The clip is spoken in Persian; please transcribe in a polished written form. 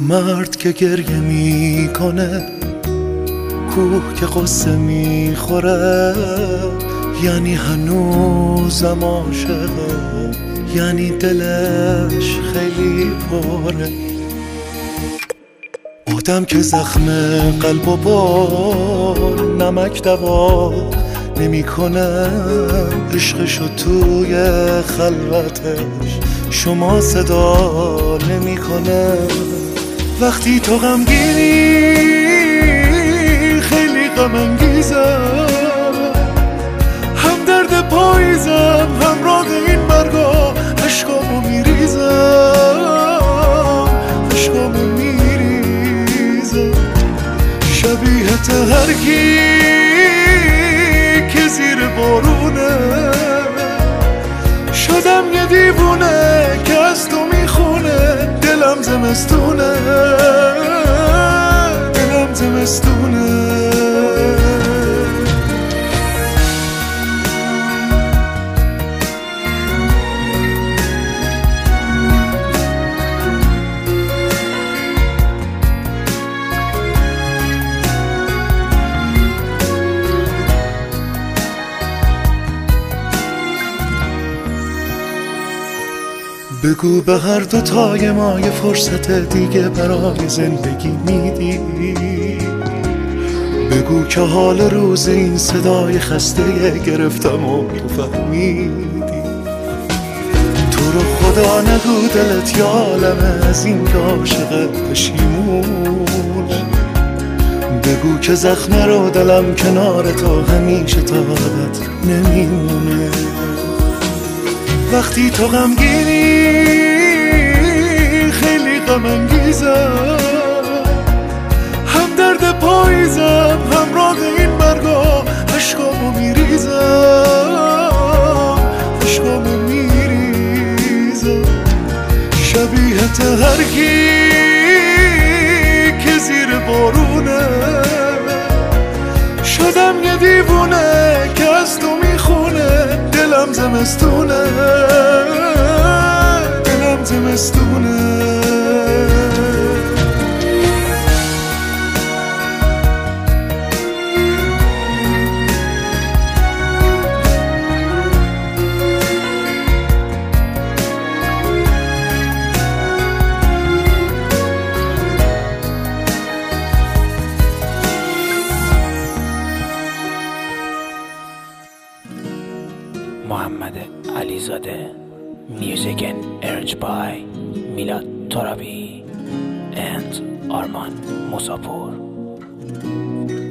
مرد که گریه میکنه، کوه که قصه میخوره، یعنی هنوزم عاشقه، یعنی دلش خیلی پره. آدم که زخم قلب و با نمک دوا نمیکنه، عشقشو توی خلوتش شما صدا نمیکنه. وقتی تو غمگینی خیلی غم انگیزم، هم درد پاییزم همراه این مرگا، عشقامو میریزم، عشقامو میریزم. شبیهت هر کی که زیر بارونه، شدم یه دیوونه که از تو میخونه. دلم زمستونه، دلم زمستونه. بگو به هر دوتای ما یه فرصت دیگه برای زندگی میدی. بگو که حال روز این صدای خسته گرفتم و تو فهمیدی. تو رو خدا نگو دلت یا عالمه از این که عاشقت پشیمون. بگو که زخم رو دلم کنار تو همیشه تا ابد نمیمونه. وقتی تو غمگینی خیلی غم انگیزم، هم درد پاییزم همراه این مرگا، عشقامو میریزم، عشقامو میریزم. شبیهت هر کی که زیر بارونه، شدم یه دیوونه که از تو میخونه. دلم زمستونه، دلم زمستونه. محمد علیزاده. Music and arranged by Milad Torabi and Arman Musapur.